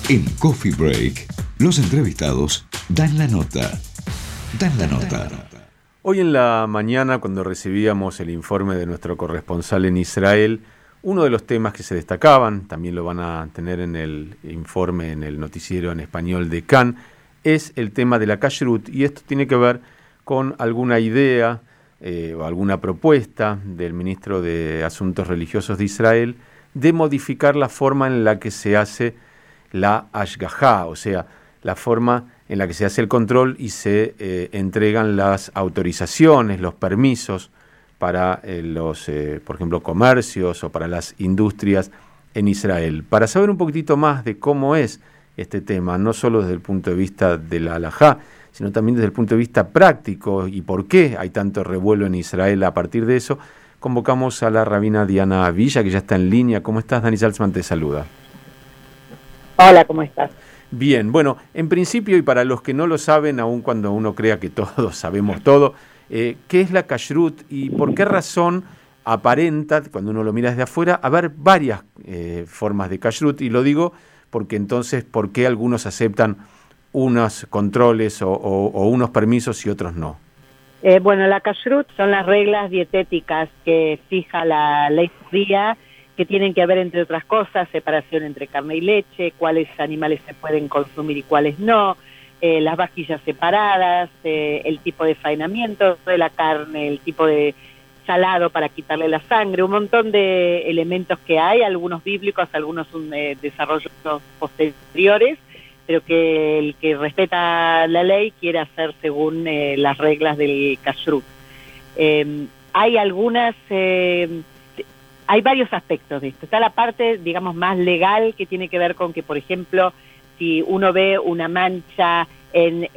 En Coffee Break, los entrevistados dan la nota. Dan la nota. Hoy en la mañana, cuando recibíamos el informe de nuestro corresponsal en Israel, uno de los temas que se destacaban, también lo van a tener en el informe, en el noticiero en español de Kan, es el tema de la kashrut, y esto tiene que ver con alguna idea o alguna propuesta del ministro de Asuntos Religiosos de Israel de modificar la forma en la que se hace la hashgajá, o sea, la forma en la que se hace el control y se entregan las autorizaciones, los permisos para los, por ejemplo, comercios o para las industrias en Israel. Para saber un poquitito más de cómo es este tema, no solo desde el punto de vista de la halajá, sino también desde el punto de vista práctico y por qué hay tanto revuelo en Israel a partir de eso, convocamos a la rabina Diana Villa, que ya está en línea. ¿Cómo estás? Dani Salzman te saluda. Hola, ¿cómo estás? Bien, bueno, en principio, y para los que no lo saben, aun cuando uno crea que todos sabemos todo, ¿qué es la kashrut y por qué razón aparenta, cuando uno lo mira desde afuera, haber varias formas de kashrut? Y lo digo porque entonces, ¿por qué algunos aceptan unos controles o unos permisos y otros no? Bueno, la kashrut son las reglas dietéticas que fija la ley judía, que tienen que ver, entre otras cosas, separación entre carne y leche, cuáles animales se pueden consumir y cuáles no, las vajillas separadas, el tipo de faenamiento de la carne, el tipo de salado para quitarle la sangre, un montón de elementos que hay, algunos bíblicos, algunos desarrollos posteriores, pero que el que respeta la ley quiere hacer según las reglas del kashrut. Hay algunas... Hay varios aspectos de esto. Está la parte, digamos, más legal, que tiene que ver con que, por ejemplo, si uno ve una mancha en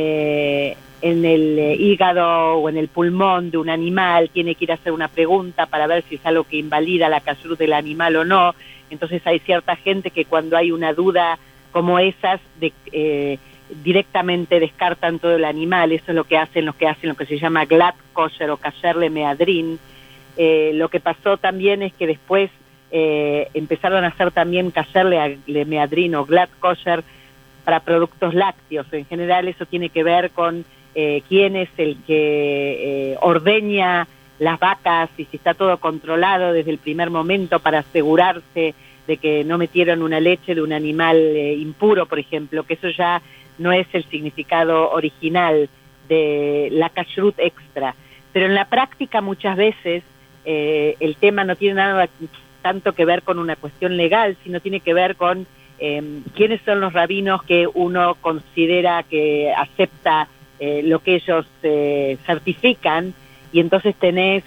el hígado o en el pulmón de un animal, tiene que ir a hacer una pregunta para ver si es algo que invalida la kashrut del animal o no. Entonces hay cierta gente que cuando hay una duda como esas, directamente descartan todo el animal. Eso es lo que hacen lo que se llama glatt kosher o kasher lemehadrin. Lo que pasó también es que después empezaron a hacer también kasher lemehadrin o glatt kosher para productos lácteos. En general eso tiene que ver con quién es el que ordeña las vacas y si está todo controlado desde el primer momento para asegurarse de que no metieron una leche de un animal impuro, por ejemplo, que eso ya no es el significado original de la kashrut extra. Pero en la práctica muchas veces el tema no tiene nada tanto que ver con una cuestión legal, sino tiene que ver con quiénes son los rabinos que uno considera que acepta lo que ellos certifican, y entonces tenés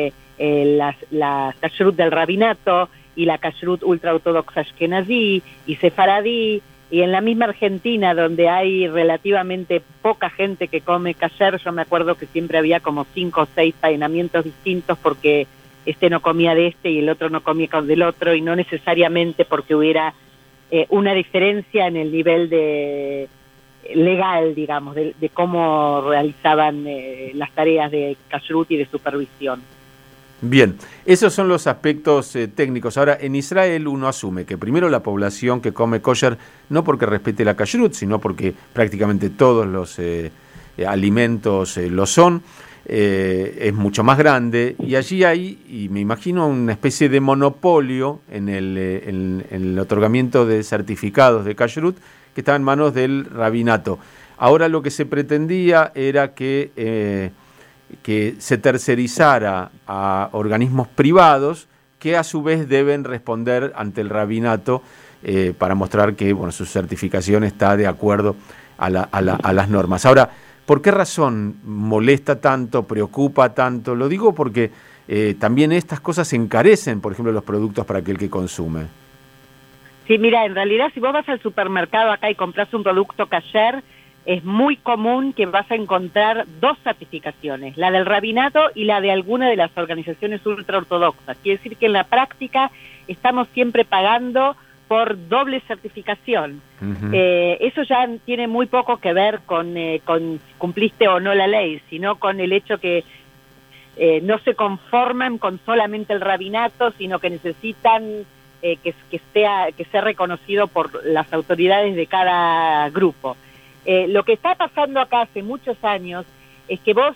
la kashrut del rabinato y la kashrut ultraortodoxa ashkenazí y sefaradí. Y en la misma Argentina, donde hay relativamente poca gente que come kasher, yo me acuerdo que siempre había como 5 o 6 faenamientos distintos porque este no comía de este y el otro no comía del otro, y no necesariamente porque hubiera una diferencia en el nivel de legal, digamos, de cómo realizaban las tareas de kashrut y de supervisión. Bien, esos son los aspectos técnicos. Ahora, en Israel uno asume que primero la población que come kosher, no porque respete la kashrut, sino porque prácticamente todos los alimentos lo son, es mucho más grande, y allí hay, y me imagino, una especie de monopolio en el otorgamiento de certificados de kashrut que está en manos del rabinato. Ahora lo que se pretendía era que se tercerizara a organismos privados que a su vez deben responder ante el rabinato para mostrar que su certificación está de acuerdo a las normas. Ahora, ¿por qué razón molesta tanto, preocupa tanto? Lo digo porque también estas cosas encarecen, por ejemplo, los productos para aquel que consume. Sí, mira, en realidad si vos vas al supermercado acá y compras un producto kasher, es muy común que vas a encontrar 2 certificaciones, la del rabinato y la de alguna de las organizaciones ultraortodoxas. Quiere decir que en la práctica estamos siempre pagando por doble certificación. Uh-huh. Eso ya tiene muy poco que ver con si cumpliste o no la ley, sino con el hecho que no se conforman con solamente el rabinato, sino que necesitan que sea reconocido por las autoridades de cada grupo. Lo que está pasando acá hace muchos años es que vos,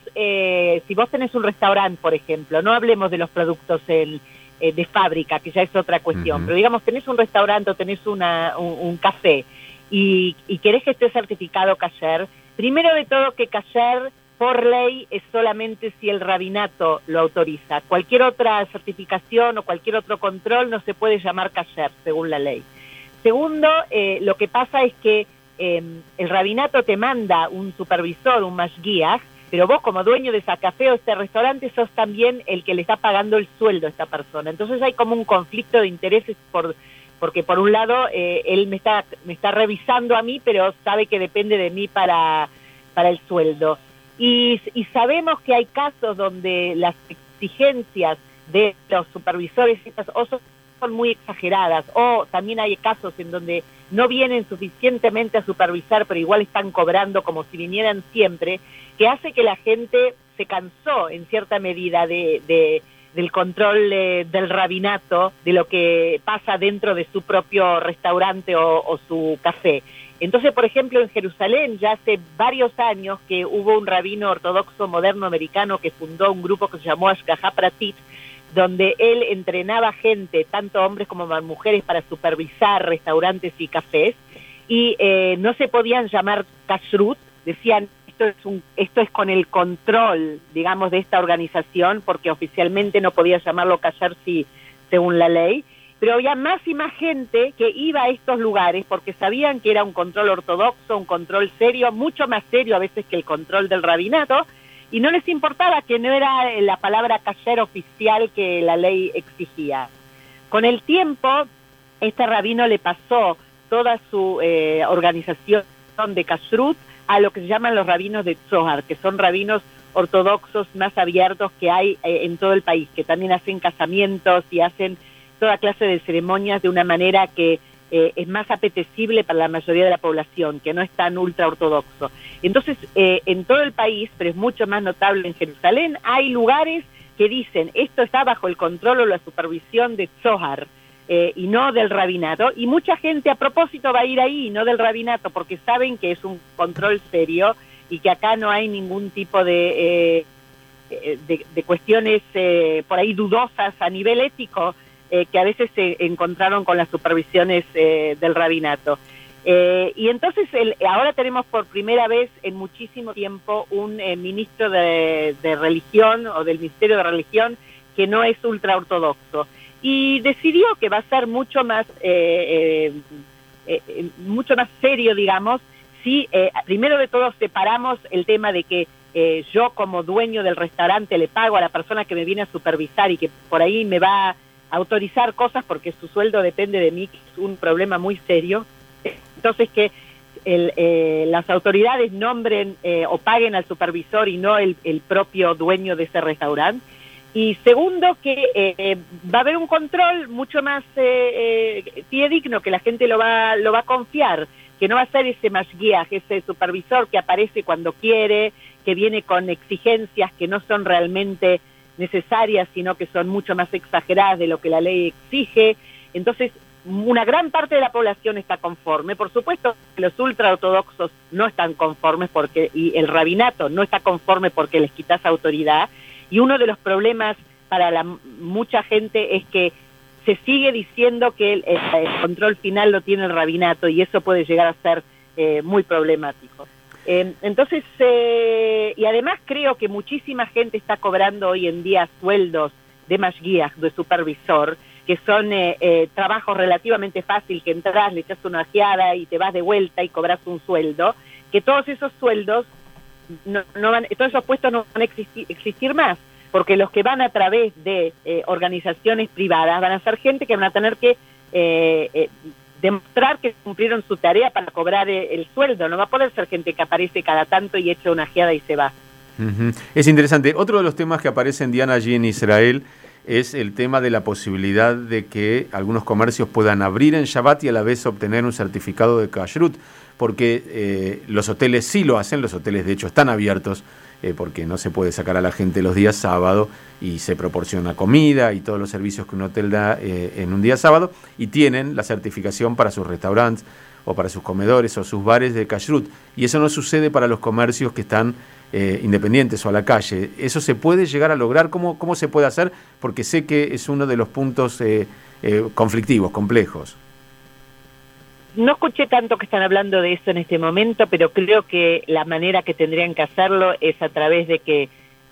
si vos tenés un restaurante, por ejemplo, no hablemos de los productos de fábrica, que ya es otra cuestión, pero digamos, tenés un restaurante o tenés un café y querés que esté certificado kasher, primero de todo que kasher por ley es solamente si el rabinato lo autoriza. Cualquier otra certificación o cualquier otro control no se puede llamar kasher, según la ley. Segundo, lo que pasa es que el rabinato te manda un supervisor, un mashgiach, pero vos como dueño de ese café o este restaurante sos también el que le está pagando el sueldo a esta persona. Entonces hay como un conflicto de intereses porque por un lado él me está revisando a mí, pero sabe que depende de mí para el sueldo. Y sabemos que hay casos donde las exigencias de los supervisores o son muy exageradas, o también hay casos en donde no vienen suficientemente a supervisar, pero igual están cobrando como si vinieran siempre, que hace que la gente se cansó en cierta medida del control del rabinato, de lo que pasa dentro de su propio restaurante o su café. Entonces, por ejemplo, en Jerusalén ya hace varios años que hubo un rabino ortodoxo moderno americano que fundó un grupo que se llamó Ashgaha Pratit, donde él entrenaba gente, tanto hombres como mujeres, para supervisar restaurantes y cafés, y no se podían llamar kashrut, decían esto es con el control, digamos, de esta organización, porque oficialmente no podía llamarlo kasher según la ley, pero había más y más gente que iba a estos lugares porque sabían que era un control ortodoxo, un control serio, mucho más serio a veces que el control del rabinato, y no les importaba que no era la palabra kasher oficial que la ley exigía. Con el tiempo, este rabino le pasó toda su organización de kashrut a lo que se llaman los rabinos de Zohar, que son rabinos ortodoxos más abiertos que hay en todo el país, que también hacen casamientos y hacen toda clase de ceremonias de una manera que es más apetecible para la mayoría de la población, que no es tan ultra ortodoxo. Entonces, en todo el país, pero es mucho más notable en Jerusalén, hay lugares que dicen, esto está bajo el control o la supervisión de Zohar, y no del rabinato, y mucha gente a propósito va a ir ahí, y no del rabinato, porque saben que es un control serio, y que acá no hay ningún tipo de cuestiones por ahí dudosas a nivel ético, que a veces se encontraron con las supervisiones del rabinato. Y entonces ahora tenemos por primera vez en muchísimo tiempo un ministro de religión o del Ministerio de Religión que no es ultraortodoxo. Y decidió que va a ser mucho más serio, digamos, si primero de todo separamos el tema de que yo como dueño del restaurante le pago a la persona que me viene a supervisar y que por ahí me va a autorizar cosas porque su sueldo depende de mí, que es un problema muy serio. Entonces que las autoridades nombren o paguen al supervisor y no el propio dueño de ese restaurante. Y segundo, que va a haber un control mucho más fidedigno, que la gente lo va a confiar, que no va a ser ese mashgiach, ese supervisor que aparece cuando quiere, que viene con exigencias que no son realmente necesarias, sino que son mucho más exageradas de lo que la ley exige. Entonces, una gran parte de la población está conforme. Por supuesto, los ultraortodoxos no están conformes y el rabinato no está conforme porque les quitas autoridad. Y uno de los problemas para mucha gente es que se sigue diciendo que el control final lo tiene el rabinato, y eso puede llegar a ser muy problemático. Entonces, y además creo que muchísima gente está cobrando hoy en día sueldos de mashgiach, de supervisor, que son trabajos relativamente fáciles, que entras, le echas una ojeada y te vas de vuelta y cobras un sueldo, que todos esos sueldos todos esos puestos no van a existir más, porque los que van a través de organizaciones privadas van a ser gente que van a tener que demostrar que cumplieron su tarea para cobrar el sueldo. No va a poder ser gente que aparece cada tanto y echa una ojeada y se va. Uh-huh. Es interesante. Otro de los temas que aparecen, Diana, allí en Israel es el tema de la posibilidad de que algunos comercios puedan abrir en Shabbat y a la vez obtener un certificado de kashrut, porque los hoteles sí lo hacen, los hoteles de hecho están abiertos porque no se puede sacar a la gente los días sábado y se proporciona comida y todos los servicios que un hotel da en un día sábado, y tienen la certificación para sus restaurantes o para sus comedores o sus bares de kashrut, y eso no sucede para los comercios que están independientes o a la calle. ¿Eso se puede llegar a lograr? ¿Cómo se puede hacer? Porque sé que es uno de los puntos conflictivos, complejos. No escuché tanto que están hablando de eso en este momento, pero creo que la manera que tendrían que hacerlo es a través de que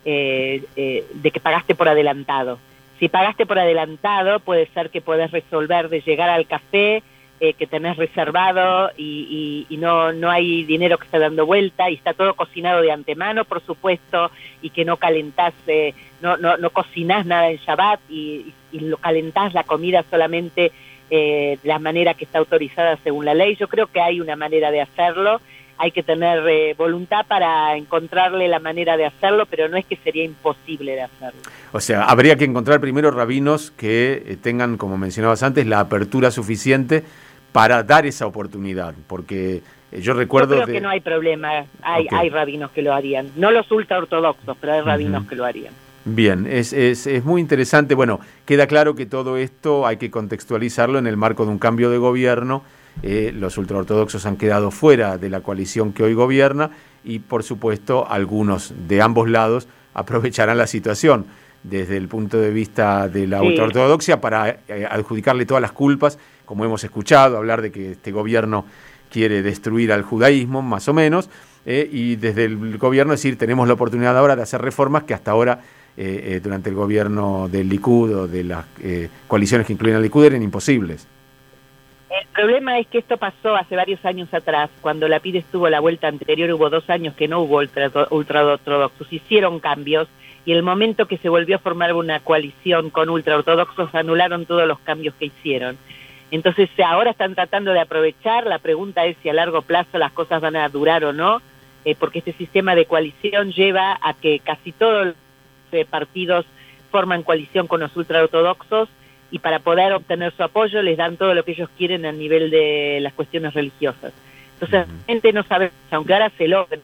pagaste por adelantado. Si pagaste por adelantado, puede ser que podés resolver de llegar al café que tenés reservado y no hay dinero que está dando vuelta y está todo cocinado de antemano, por supuesto, y que no calentás, no cocinás nada en Shabbat y lo calentás la comida solamente la manera que está autorizada según la ley. Yo creo que hay una manera de hacerlo, hay que tener voluntad para encontrarle la manera de hacerlo, pero no es que sería imposible de hacerlo. O sea, habría que encontrar primero rabinos que tengan, como mencionabas antes, la apertura suficiente para dar esa oportunidad, porque yo recuerdo... Yo creo que no hay problema, hay rabinos que lo harían, no los ultraortodoxos, pero hay rabinos que lo harían. Bien, es muy interesante. Bueno, queda claro que todo esto hay que contextualizarlo en el marco de un cambio de gobierno. Los ultraortodoxos han quedado fuera de la coalición que hoy gobierna y, por supuesto, algunos de ambos lados aprovecharán la situación desde el punto de vista de la ultraortodoxia para adjudicarle todas las culpas, como hemos escuchado, hablar de que este gobierno quiere destruir al judaísmo, más o menos, y desde el gobierno decir, tenemos la oportunidad ahora de hacer reformas que hasta ahora durante el gobierno del Likud o de las coaliciones que incluyen al Likud eran imposibles. El problema es que esto pasó hace varios años atrás, cuando la PIDE estuvo la vuelta anterior, hubo 2 años que no hubo ultraortodoxos, hicieron cambios, y el momento que se volvió a formar una coalición con ultraortodoxos anularon todos los cambios que hicieron. Entonces ahora están tratando de aprovechar, la pregunta es si a largo plazo las cosas van a durar o no, porque este sistema de coalición lleva a que casi todos los partidos forman coalición con los ultraortodoxos y para poder obtener su apoyo les dan todo lo que ellos quieren a nivel de las cuestiones religiosas. Entonces, la gente no sabe, aunque ahora se logre,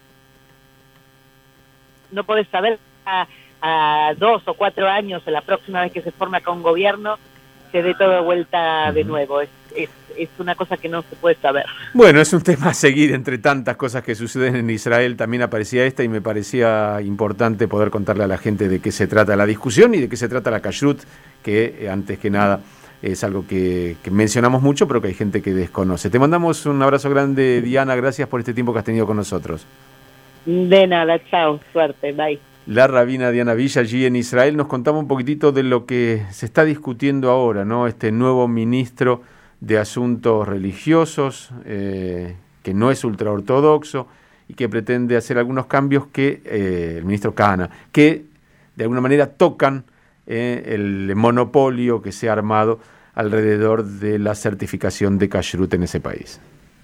no podés saber a 2 o 4 años, la próxima vez que se forma con un gobierno, se dé todo de vuelta de nuevo. Es una cosa que no se puede saber. Bueno, es un tema a seguir entre tantas cosas que suceden en Israel. También aparecía esta y me parecía importante poder contarle a la gente de qué se trata la discusión y de qué se trata la kashrut, que antes que nada es algo que mencionamos mucho, pero que hay gente que desconoce. Te mandamos un abrazo grande, Diana. Gracias por este tiempo que has tenido con nosotros. De nada, chao, suerte, bye. La rabina Diana Villa, allí en Israel, nos contaba un poquitito de lo que se está discutiendo ahora, ¿no? Este nuevo ministro de Asuntos Religiosos, que no es ultraortodoxo y que pretende hacer algunos cambios que, el ministro Kahana, que de alguna manera tocan el monopolio que se ha armado alrededor de la certificación de kashrut en ese país.